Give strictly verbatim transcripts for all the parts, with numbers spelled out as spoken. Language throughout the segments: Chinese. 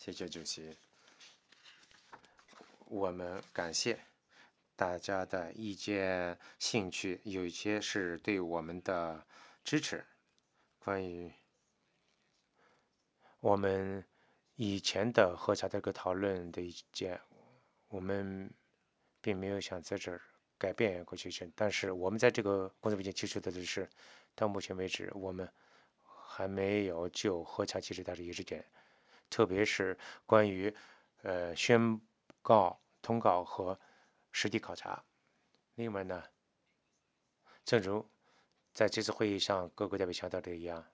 谢谢主席，我们感谢大家的意见、兴趣，有一些是对我们的支持。关于我们以前的喝茶这个讨论的意见，我们并没有想在这儿改变过去式，但是我们在这个工作文件提出的就是，到目前为止，我们还没有就喝茶机制达成一致点，特别是关于呃宣告、通告和实地考察。另外呢，正如在这次会议上各个代表强调的一样，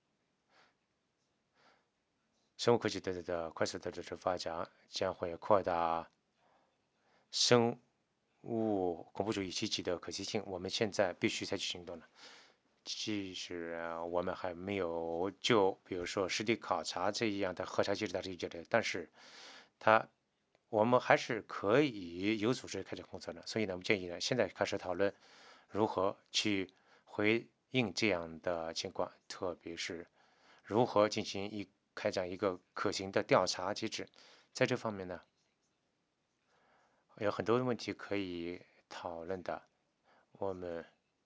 生物科技的的快速的这种发展将会扩大生物恐怖主义袭击的可行性。我们现在必须采取行动了。即使我们还没有就比如说实地考察这样的核查机制达成一致的，但是它我们还是可以有组织开展工作的。所以呢，我们建议呢，现在开始讨论如何去回应这样的情况，特别是如何进行一开展一个可行的调查机制。在这方面呢，有很多问题可以讨论的。我们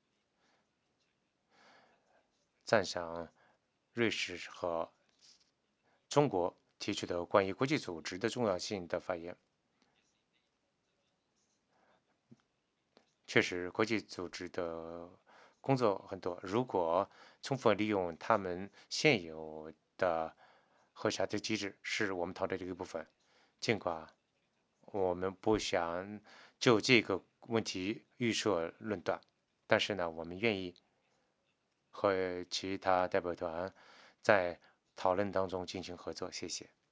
赞赏瑞士和中国提出的关于国际组织的重要性的发言。确实，国际组织的工作很多，如果充分利用他们现有的核查的机制，是我们讨论的一部分。尽管我们不想就这个问题预设论断，但是呢，我们愿意和其他代表团在讨论当中进行合作。谢谢。